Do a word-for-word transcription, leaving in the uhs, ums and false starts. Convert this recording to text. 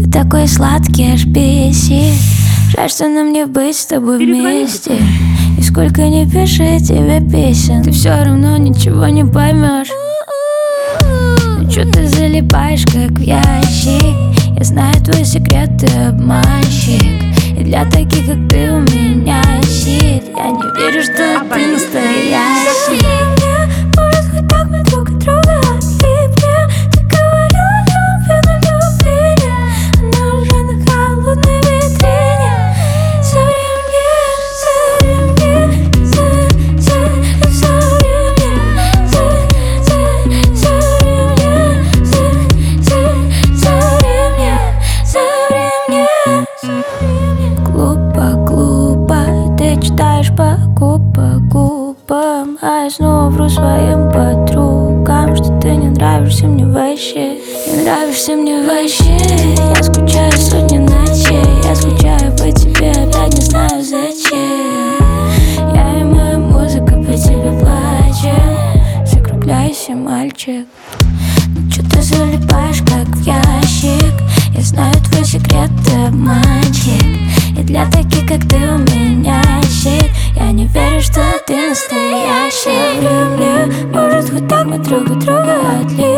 такой сладкий, аж бесит. Жаль, что нам не быть с тобой вместе. И сколько не пиши тебе песен, ты все равно ничего не поймешь. Ну чё ты залипаешь, как в ящик? Я знаю твой секрет, ты обманщик. И для таких, как ты, у меня щит. Я не верю, что ты настоящий. Может, хоть так мы друг от друга отлипнем. Ты говорила, любви, но любви. Она уже на холодной витрине. Современнее, современнее, современнее, современнее, современнее. Глупо, глупо, ты читаешь по губам, а я снова вру своим подругам, что ты не нравишься мне вообще. Не нравишься мне вообще. Я скучаю сотни ночей. Я скучаю по тебе, опять не знаю зачем. Я и моя музыка по тебе плачет. Закругляйся, мальчик. Ну чё ты залипаешь, как в ящик? Я знаю твой секрет, ты обманщик. И для таких, как ты, у меня щит. Я не верю, что ты настоящий. Может, хоть так мы друг от друга отличим.